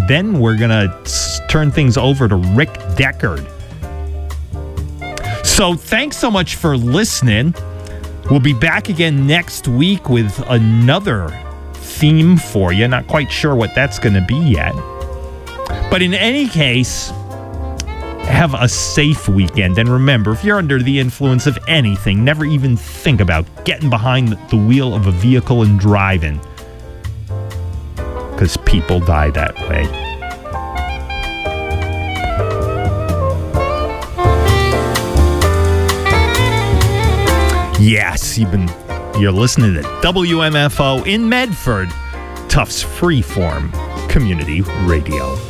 then we're going to turn things over to Rick Deckard. So thanks so much for listening. We'll be back again next week with another theme for you. Not quite sure what that's going to be yet. But in any case, have a safe weekend. And remember, if you're under the influence of anything, never even think about getting behind the wheel of a vehicle and driving. Because people die that way. Yes, you're listening to WMFO in Medford, Tufts Freeform Community Radio.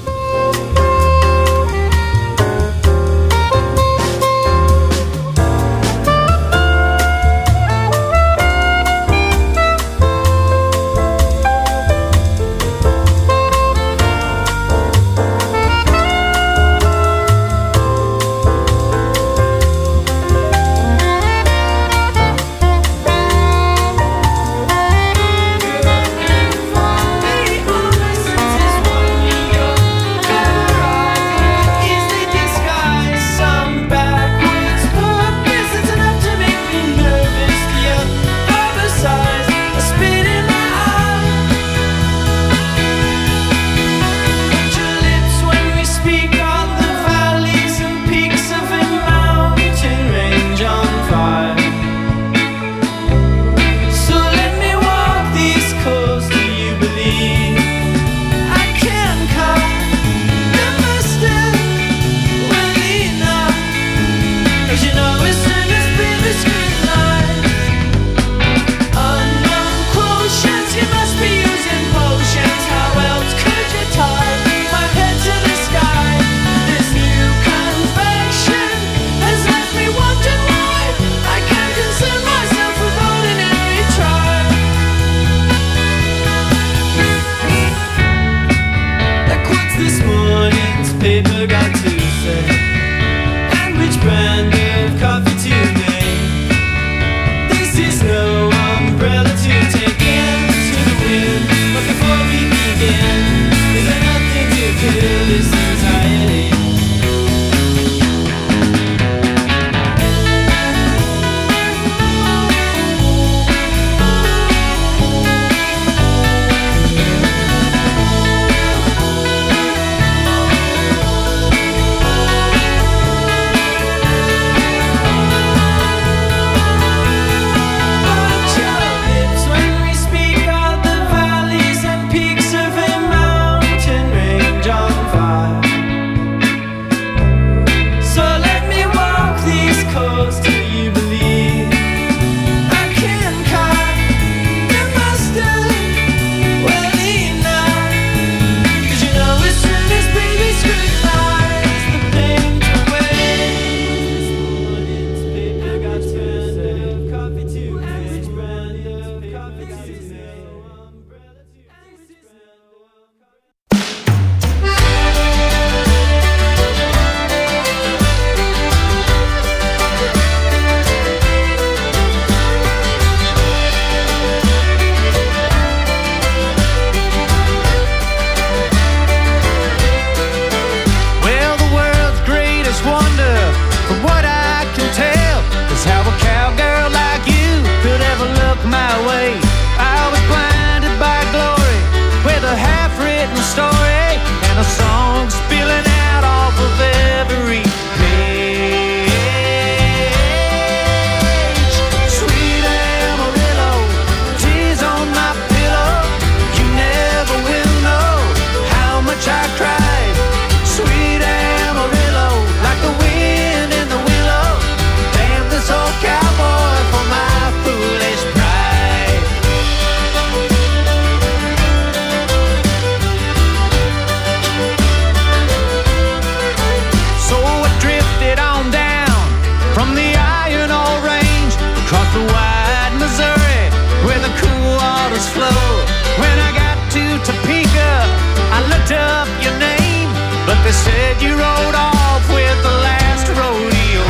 They said you rode off with the last rodeo.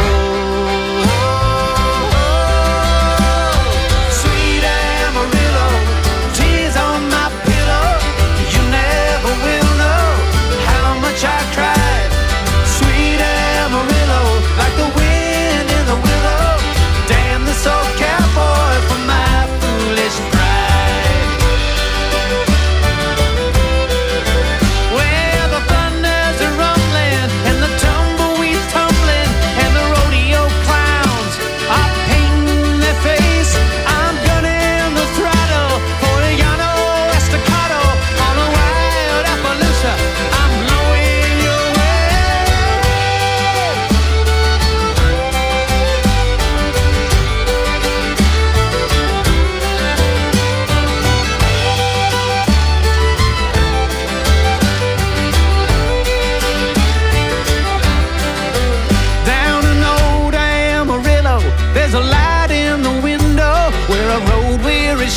Sweet Amarillo, tears on my pillow. You never will know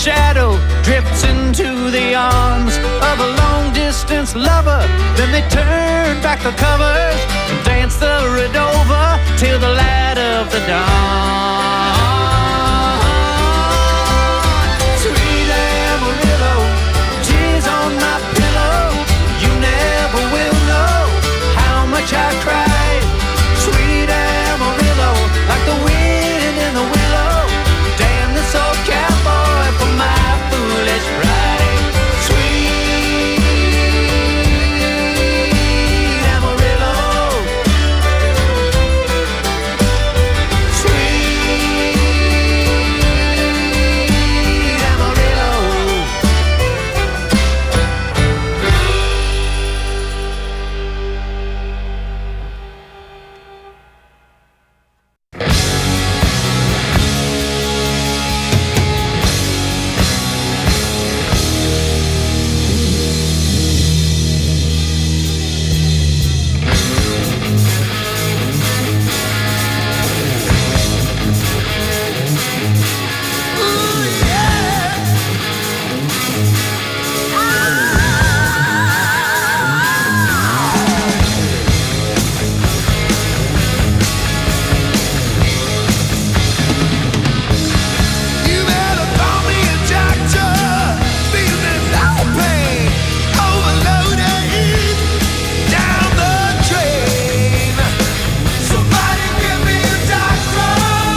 shadow drifts into the arms of a long-distance lover. Then they turn back the covers and dance the Redova till the light of the dawn. Sweet Amarillo, tears on my pillow. You never will know how much I cried. Sweet Amarillo, like the wind in the willow. Damn this old cowboy for my foolish pride. Sweet Amarillo, sweet Amarillo. You better call me a doctor, feeling no pain, overloaded down the drain. Somebody give me a doctor.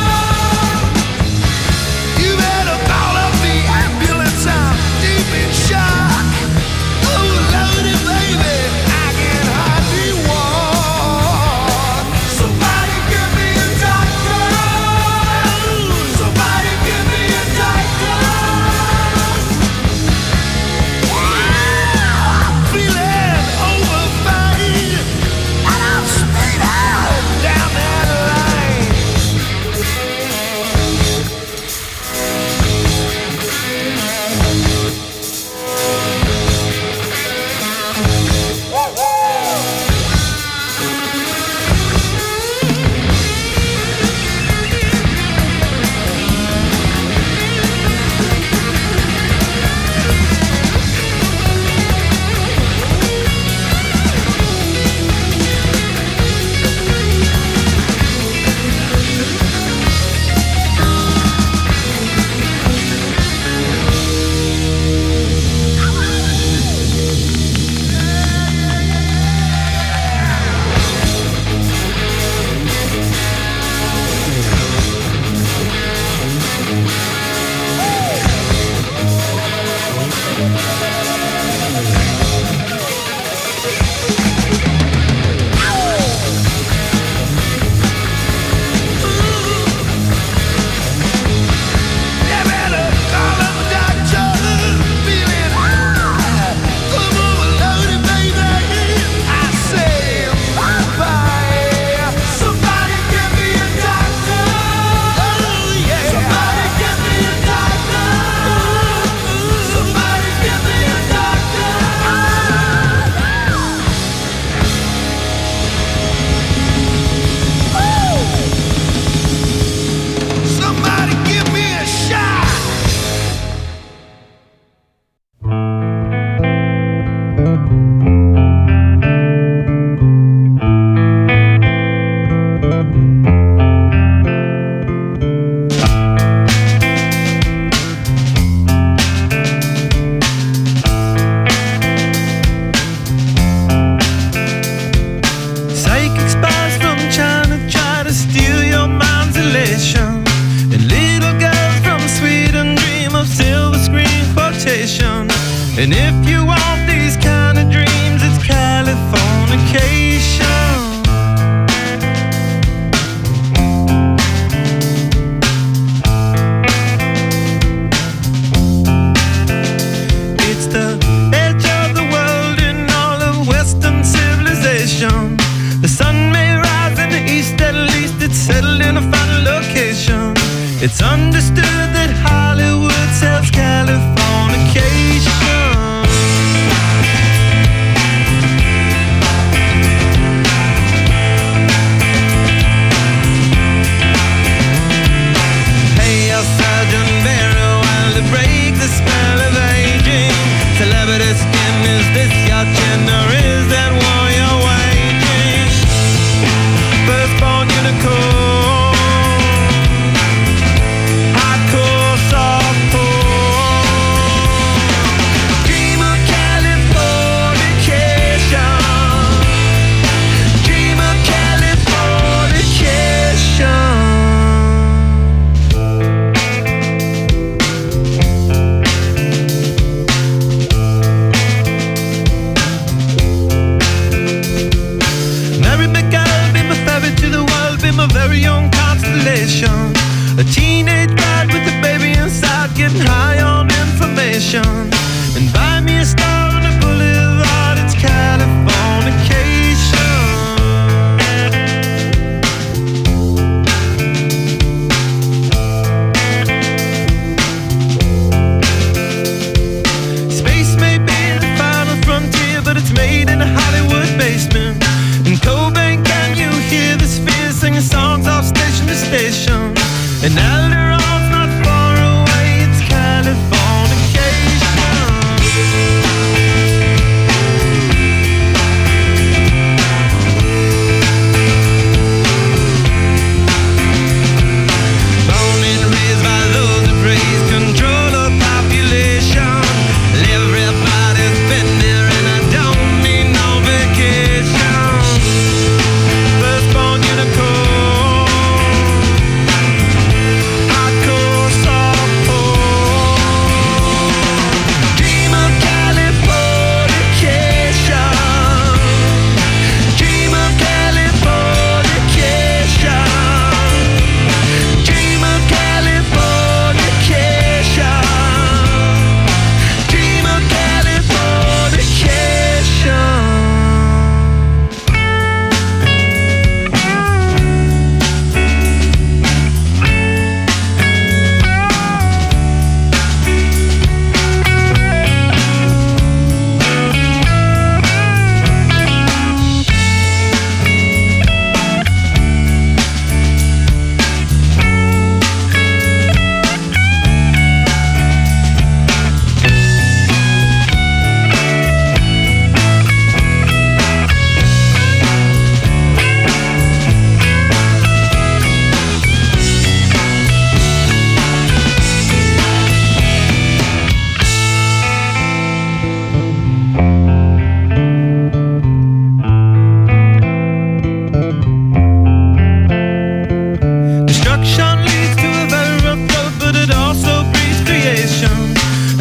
You better call up the ambulance, I'm deep in shock. Overloaded, baby, I can hardly walk. Somebody give me a doctor. Somebody give me a doctor. I'm feeling overpaid, and I'm straight out down that line. You better call up a doctor, feeling high, I'm overloaded, baby. I say bye-bye. Somebody give me a doctor. Oh yeah. Somebody give me a doctor. Somebody give me a doctor. Somebody give me a shot. Psychic spies from China try to steal your mind's elation. And little girls from Sweden dream of silver screen quotation. And if you want these kind of dreams, it's Californication. It's the edge of the world in all of Western civilization. The sun may rise in the east, at least it's settled in a final location. It's understood that Hollywood sells Californication. Hey, Sergeant Barry, while they break the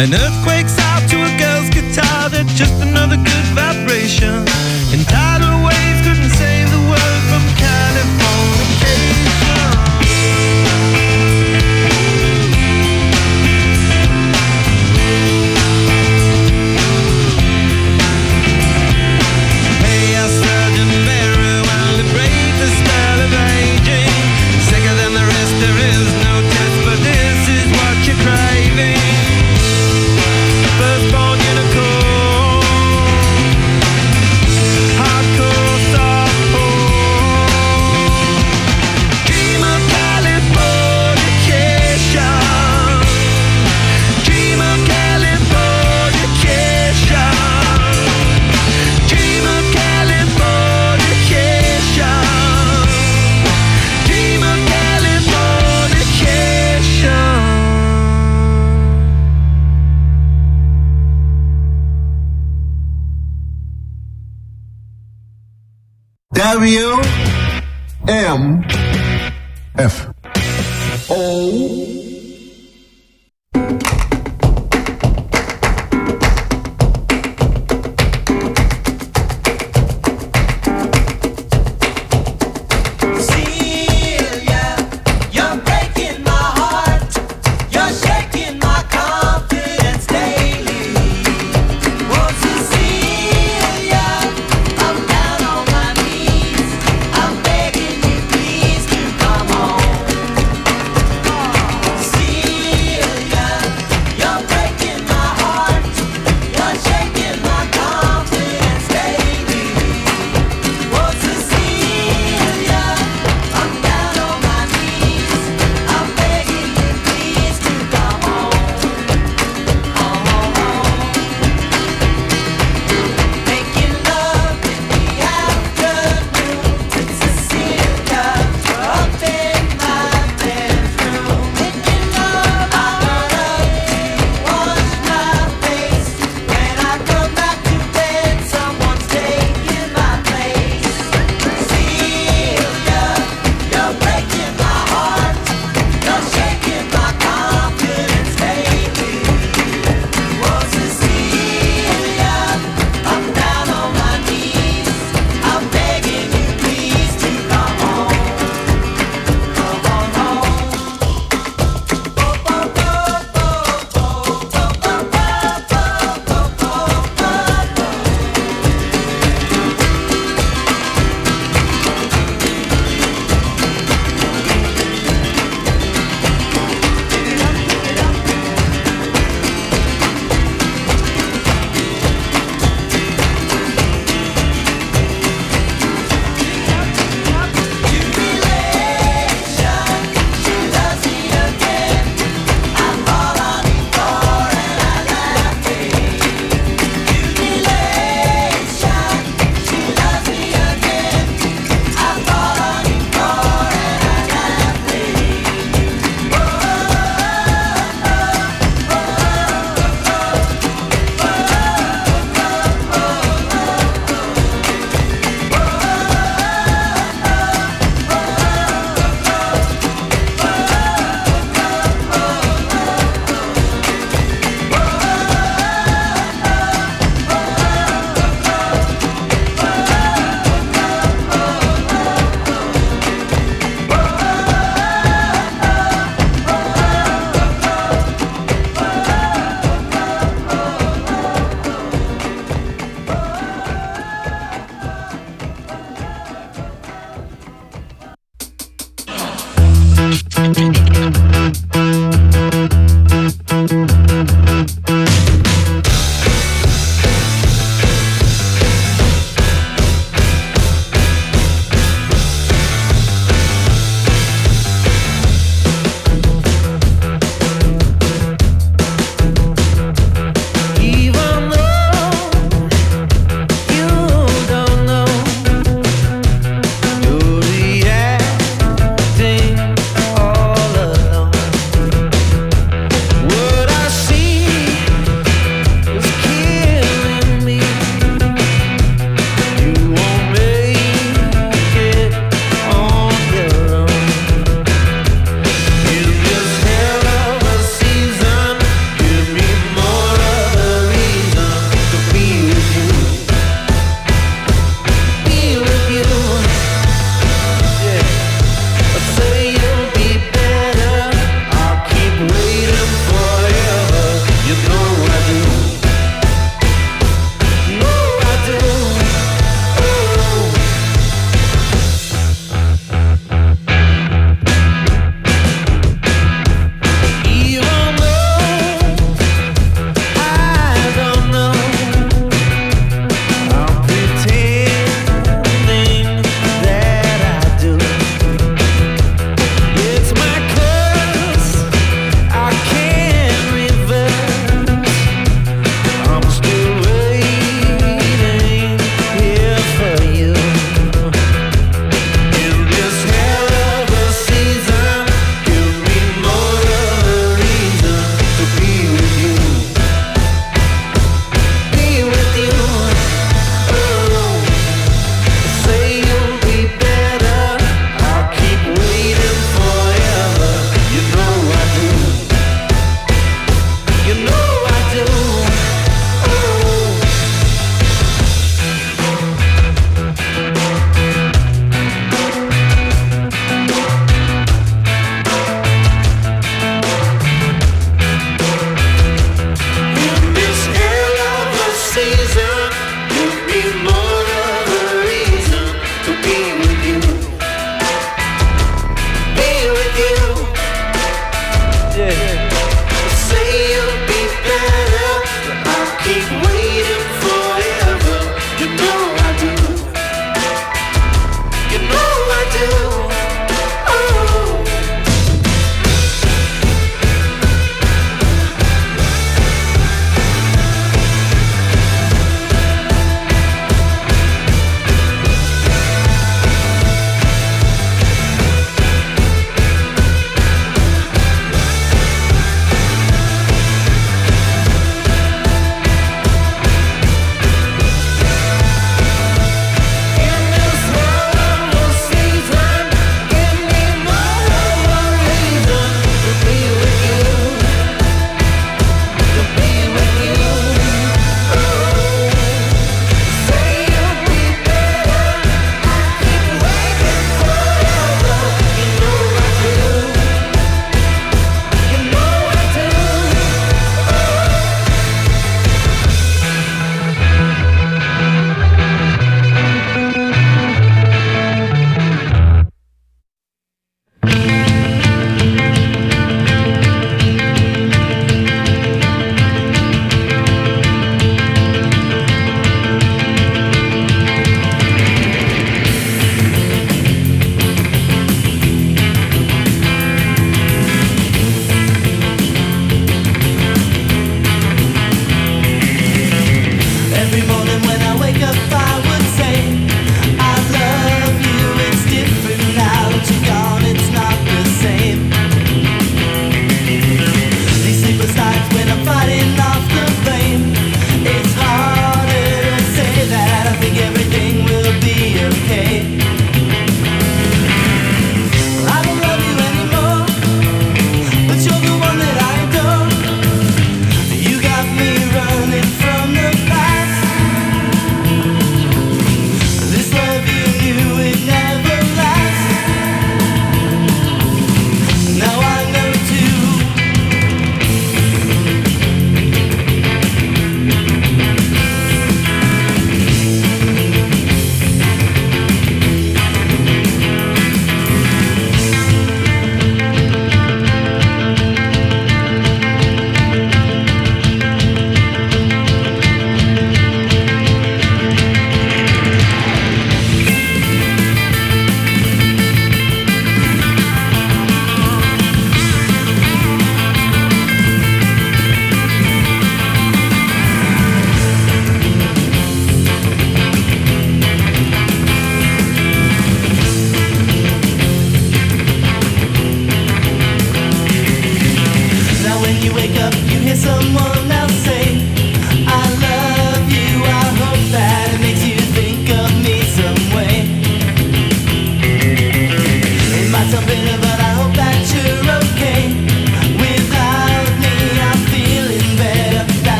An earthquake's out to a girl's guitar, that's just another good vibration. And tidal waves couldn't save the world from Californication. Hey, I Sergeant Barry, while to break the spell of aging. Sicker than the rest, there is no test, but this is what you're craving. Firstborn unicorn, hardcore softcore. Dream of Californication. Dream of Californication. Dream of Californication. Dream of Californication. WMFO. Celia, you're breaking my heart. You're shaking my confidence daily. Oh, Cecilia, I'm down on my knees. I'm begging you, please, to come home.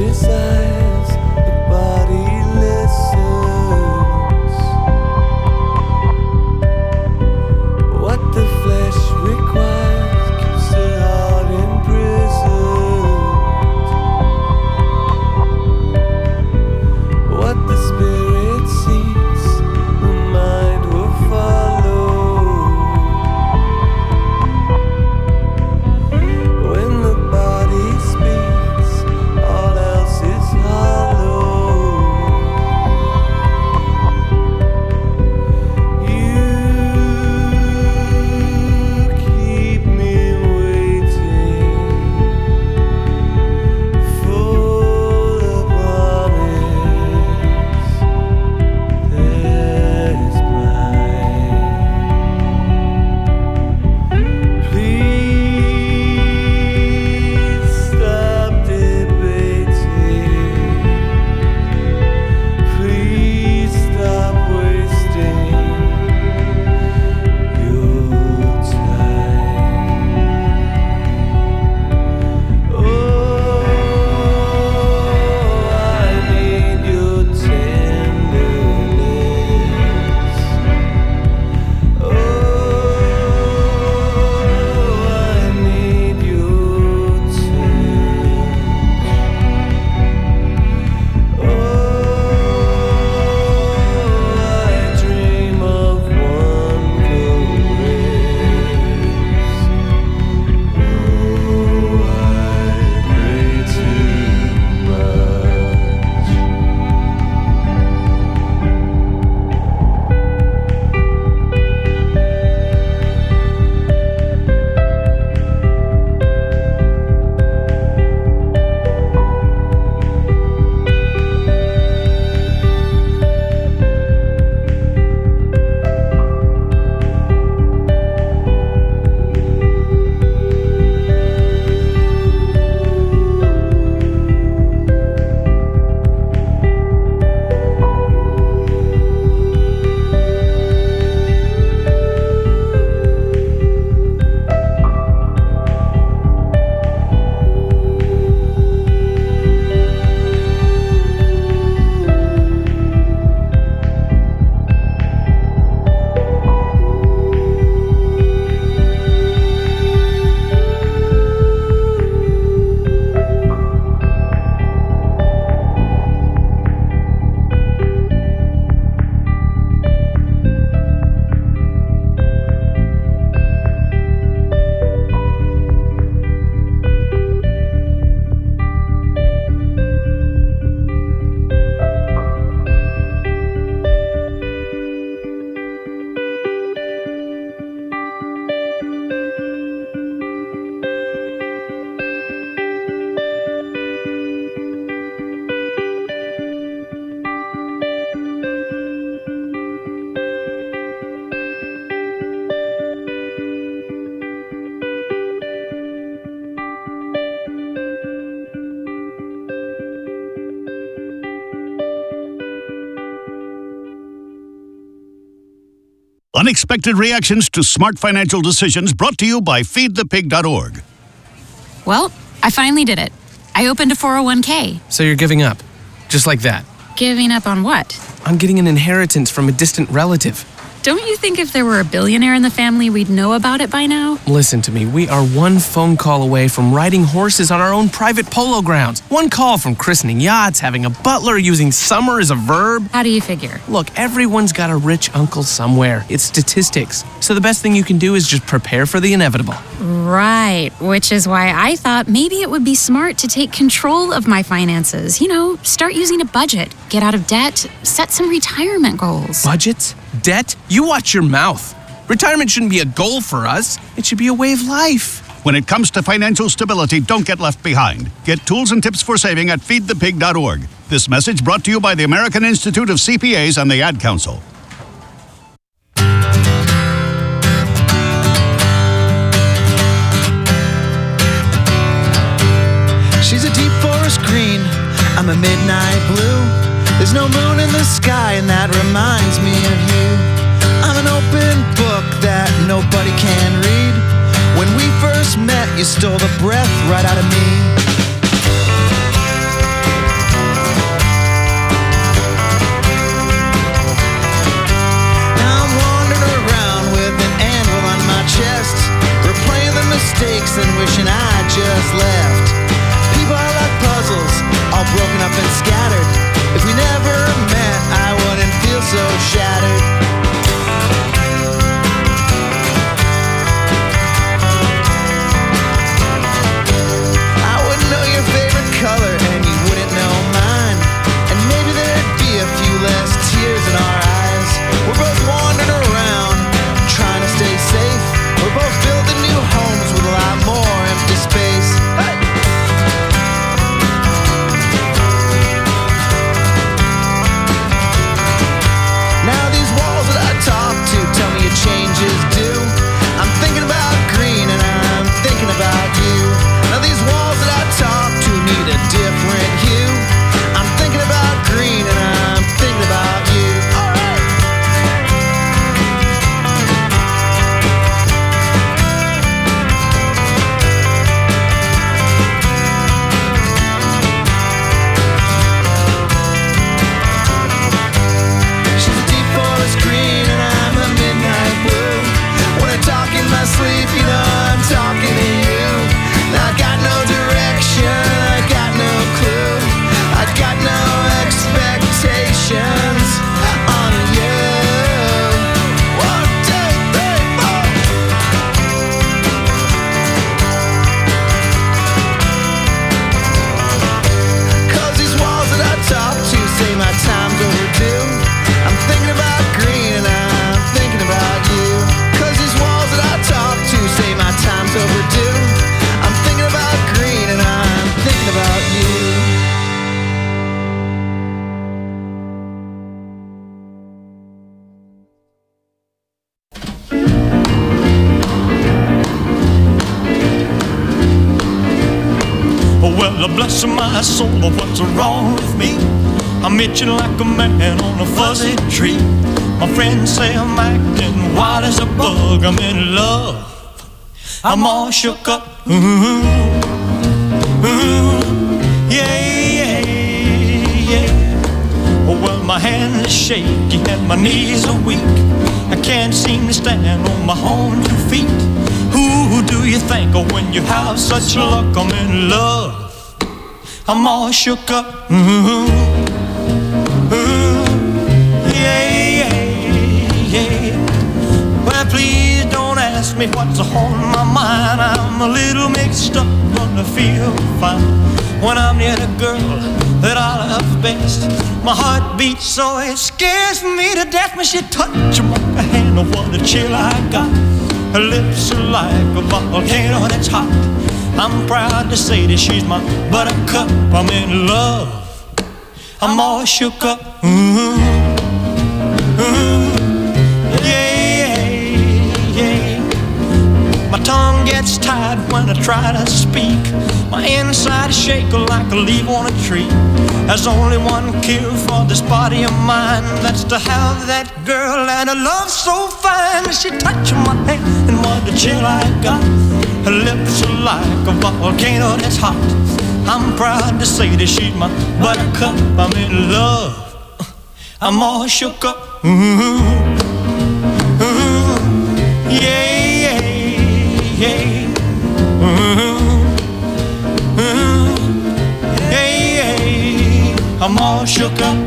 his eyes, the body listens. What the flesh requires keeps the heart imprisoned. What the spirit seeks, the mind will follow. When the body speaks, all else is hollow. You keep me waiting, full of promise. There's blind. Please stop debating. Please stop wasting your time. Oh, I need your tenderness. Oh, I need your touch. Oh, I dream of one caress. Oh, I pray too much. Unexpected reactions to smart financial decisions brought to you by feedthepig.org. Well, I finally did it. I opened a 401k. So you're giving up? Just like that? Giving up on what? On getting an inheritance from a distant relative. Don't you think if there were a billionaire in the family, we'd know about it by now? Listen to me, we are one phone call away from riding horses on our own private polo grounds. One call from christening yachts, having a butler, using summer as a verb. How do you figure? Look, everyone's got a rich uncle somewhere. It's statistics. So the best thing you can do is just prepare for the inevitable. Right, which is why I thought maybe it would be smart to take control of my finances. You know, start using a budget, get out of debt, set some retirement goals. Budgets? Debt? You watch your mouth. Retirement shouldn't be a goal for us. It should be a way of life. When it comes to financial stability, don't get left behind. Get tools and tips for saving at feedthepig.org. This message brought to you by the American Institute of CPAs and the Ad Council. She's a deep forest green, I'm a midnight blue. There's no moon in the sky and that reminds me of you. I'm an open book that nobody can read. When we first met, you stole the breath right out of me. mistakes and wishing I just left. People are like puzzles, all broken up and scattered. If we never met, I wouldn't feel so shattered. I wouldn't know your favorite color and you wouldn't know mine. And maybe there'd be a few less tears in our eyes. We're both wandering around, trying to stay safe. We're both building new homes with a lot more empty space. Hey! Now these walls that I talk to tell me your changes do. I'm thinking about green and I'm thinking about you. Now these walls that I talk to need a different hue. I'm thinking about green and I'm thinking about you. All right. She's a deep forest green and I'm a midnight blue. When I talk in my sleep, you know I'm talking to you. I got no direction, I got no clue, I got no expectations on you. 1, 2, 3, 4. 'Cause these walls that I talk to say my time's overdue. I'm thinking about green and I'm thinking about you. 'Cause these walls that I talk to say my time's overdue. I'm thinking about green and I'm thinking about you. Well, bless my soul, what's wrong with me? I'm itching like a man on a fuzzy tree. My friends say I'm acting wild as a bug. I'm in love, I'm all shook up. Ooh, ooh, yeah, yeah, yeah. Well, my hands are shaky and my knees are weak. I can't seem to stand on my own 2 feet. Who do you think of when you have such luck? I'm in love, I'm all shook up. Ooh, ooh, yeah, yeah, yeah. Well, please don't ask me what's on my mind. I'm a little mixed up, but I feel fine when I'm near the girl that I love best. My heart beats so it scares me to death when she touches my hand. Oh, what a chill I got. Her lips are like a volcano that's hot. I'm proud to say that she's my buttercup. I'm in love, I'm all shook up. Ooh, ooh, yeah, yeah. My tongue gets tied when I try to speak. My inside is shaking like a leaf on a tree. There's only one cure for this body of mine. That's to have that girl and a love so fine. She touched my hand and what a chill I got. Her lips are like a volcano that's hot. I'm proud to say that she's my buttercup. I'm in love, I'm all shook up. Ooh, ooh, yeah, yeah, yeah. Ooh, ooh, yeah, yeah. I'm all shook up.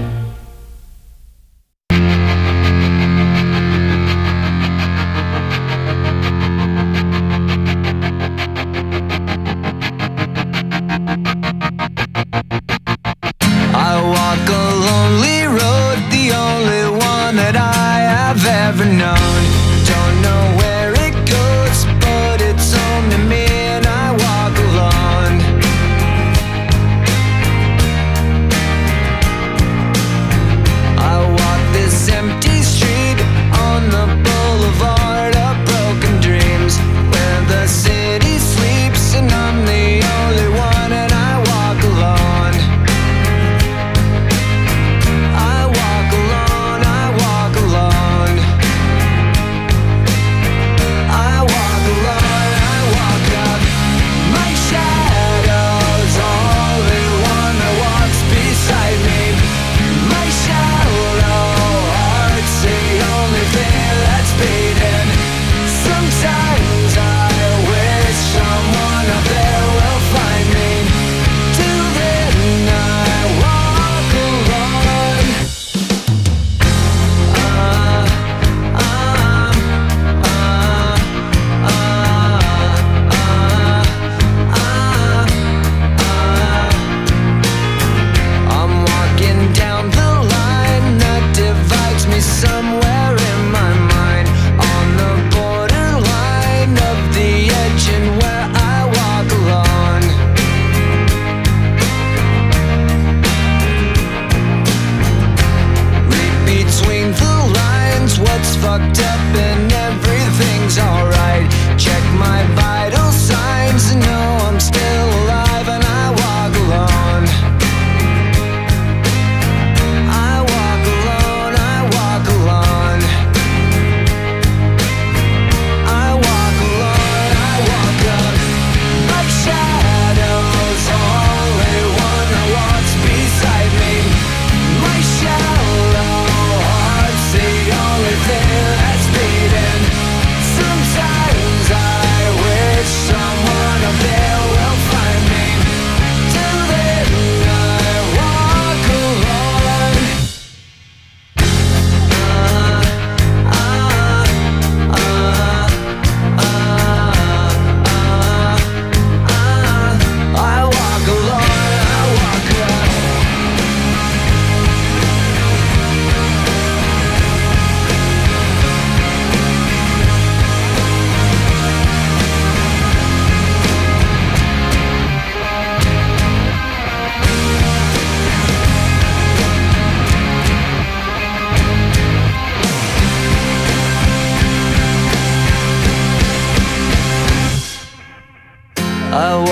Ever known. Don't know where it goes, but it's only me and I walk alone.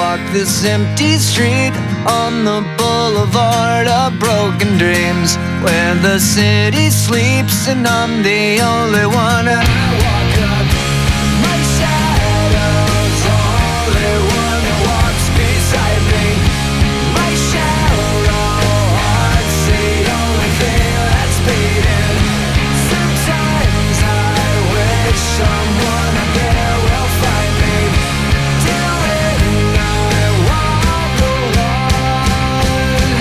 walk this empty street on the boulevard of broken dreams, where the city sleeps and I'm the only one. And I walk up, my shadow's the only one that walks beside me. My shallow heart's the only thing that's beating. Sometimes I wish someone out there will find me. Till then I walk alone.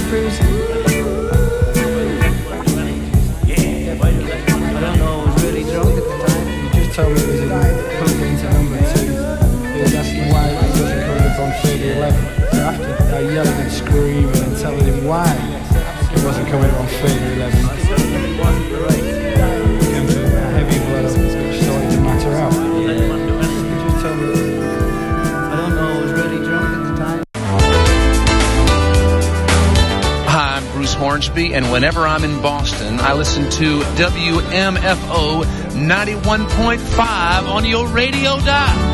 Bruce? Yeah, I don't know, I was really drunk at the time. He just told me it was plugged into number 2. He was asking why it wasn't coming up on figure 11. So after I yelling and screaming and telling him why it wasn't coming up on figure 11, it wasn't the right heavy blood up starting to matter out. He just told me, I don't know, I was really drunk at the time. Hi, I'm Bruce Hornsby, and whenever I'm in Boston, I listen to WMFO 91.5 on your radio dial.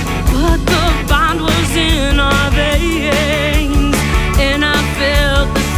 The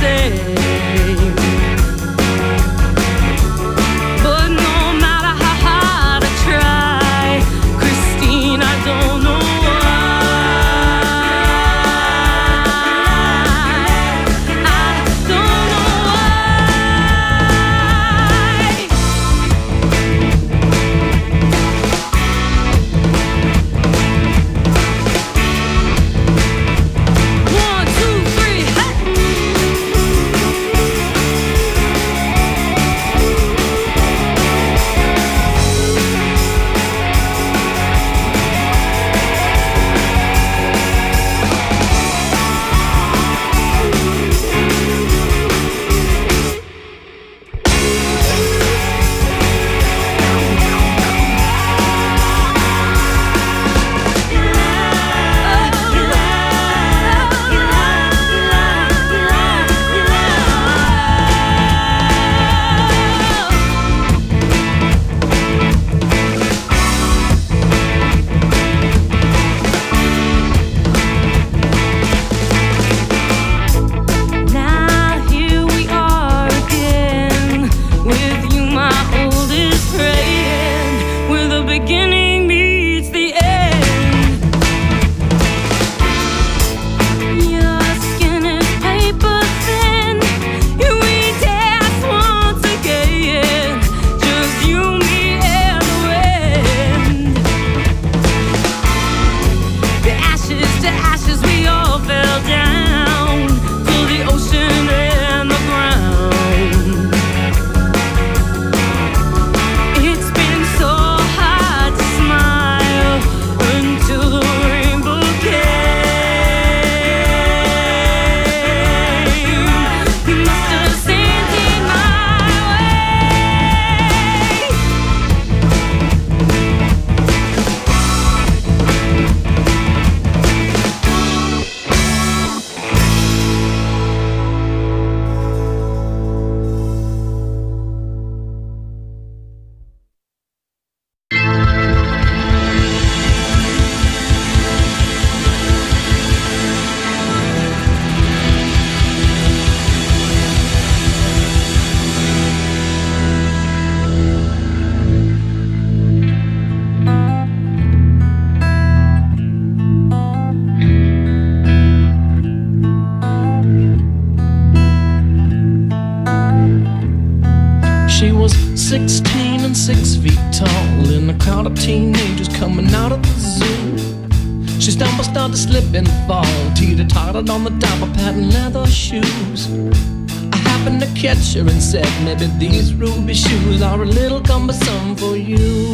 16 and 6 feet tall in a crowd of teenagers coming out of the zoo. She stumbled, started to slip and fall, teeter-tottered on the top of patent leather shoes. I happened to catch her and said, maybe these ruby shoes are a little cumbersome for you.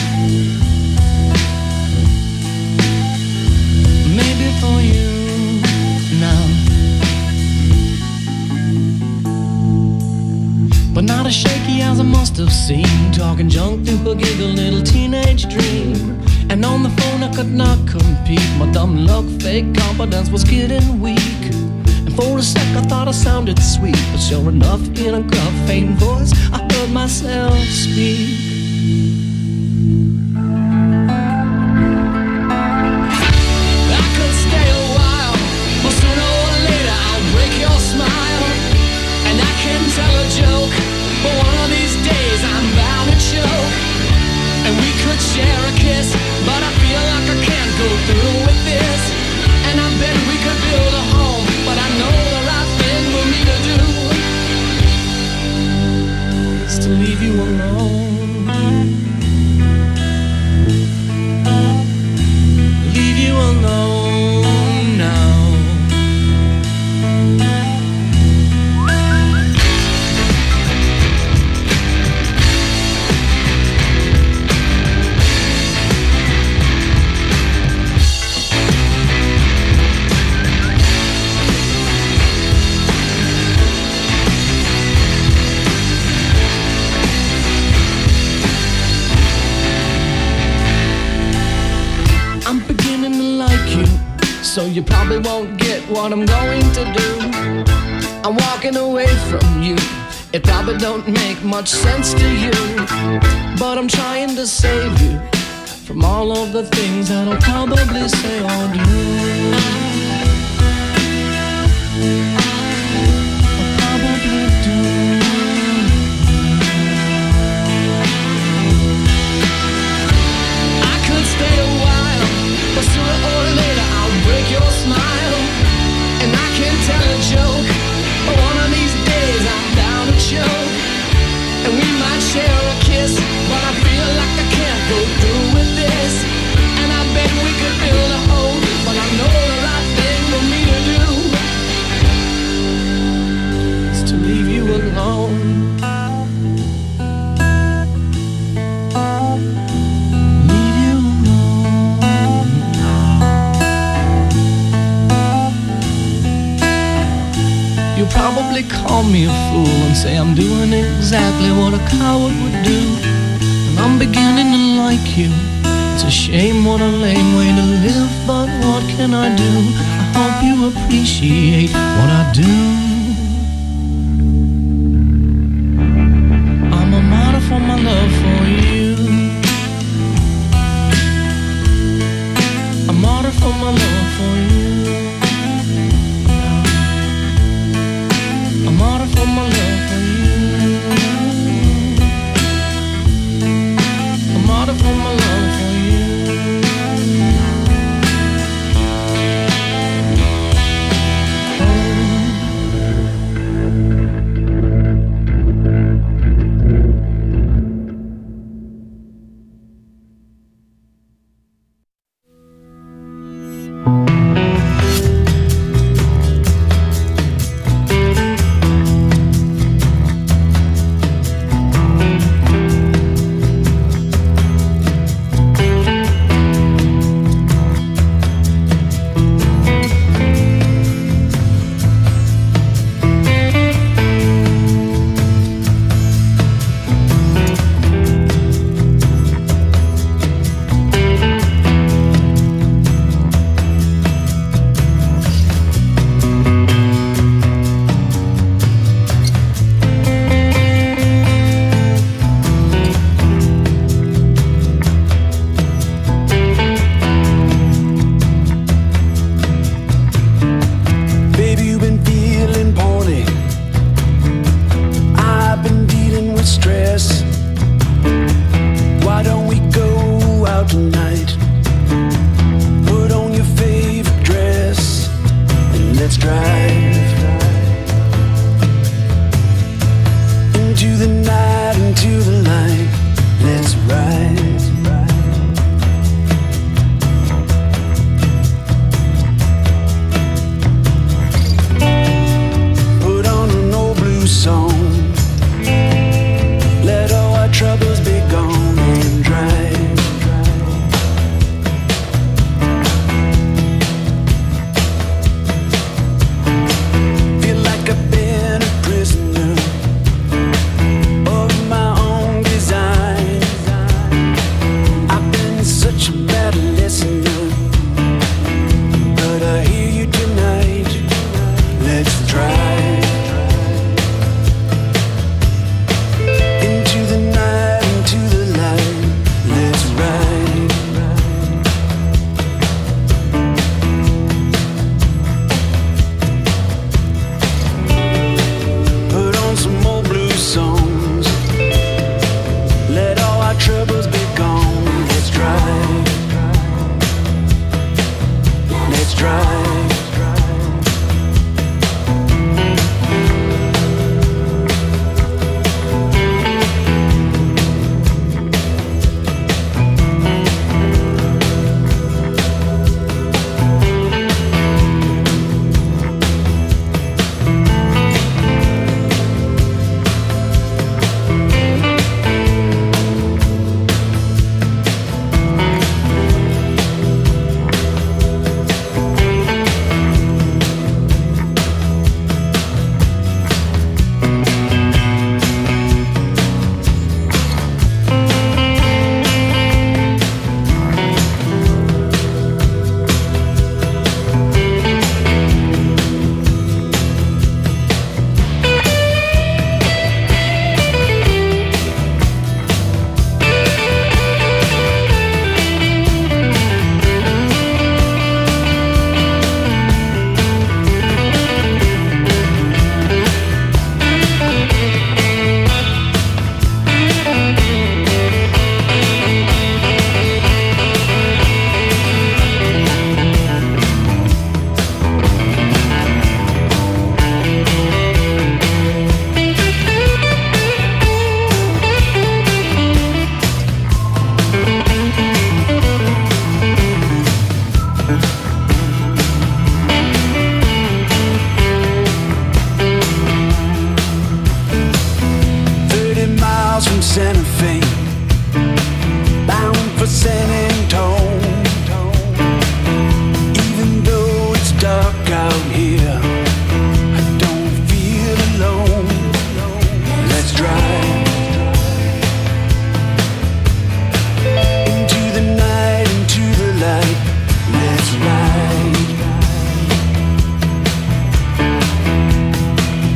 Maybe for you now. But not as shaky as I must have seemed, talking junk through her giggle little teenage dream. And on the phone I could not compete, my dumb luck, fake confidence was getting weak. And for a sec I thought I sounded sweet, but sure enough in a gruff, faint voice I heard myself speak. I could stay a while, but sooner or later I'll break your smile. And I can tell a joke, but one of these days I'm bound to choke. And we could share a kiss, but I feel like I can't go through with this. And I bet we could build a home, but I know the right thing for me to do is to leave you alone. Leave you alone now. So you probably won't get what I'm going to do. I'm walking away from you. It probably don't make much sense to you, but I'm trying to save you from all of the things that I'll probably say or do. I'll probably do. I could stay a while, but sooner or later I'll break your smile. And I can tell a joke, but one of these days I'm down to choke. And we might share a kiss, but I feel like I can't go through with this. And I bet we could build a home, but I know the right thing for me to do is to leave you alone. You'll probably call me a fool and say I'm doing exactly what a coward would do. And I'm beginning to like you. It's a shame, what a lame way to live, but what can I do? I hope you appreciate what I do. I'm a martyr for my love for you. A martyr for my love for you. I'm out for my love for you. I'm out for my love for you.